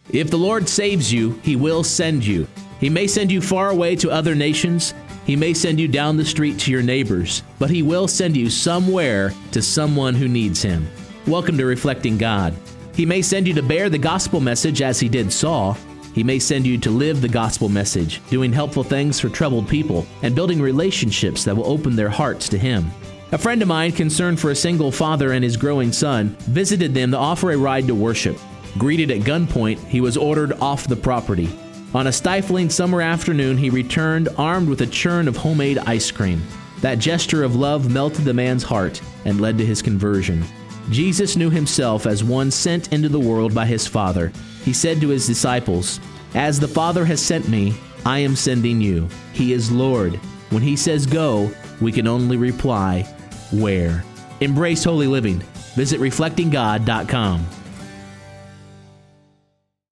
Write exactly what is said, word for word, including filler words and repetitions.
If the Lord saves you, He will send you. He may send you far away to other nations. He may send you down the street to your neighbors, but He will send you somewhere to someone who needs Him. Welcome to Reflecting God. He may send you to bear the gospel message as He did Saul. He may send you to live the gospel message, doing helpful things for troubled people and building relationships that will open their hearts to Him. A friend of mine, concerned for a single father and his growing son, visited them to offer a ride to worship. Greeted at gunpoint, he was ordered off the property. On a stifling summer afternoon, he returned armed with a churn of homemade ice cream. That gesture of love melted the man's heart and led to his conversion. Jesus knew Himself as one sent into the world by His Father. He said to His disciples, "As the Father has sent me, I am sending you." He is Lord. When He says go, we can only reply, where? Embrace holy living. Visit reflecting god dot com.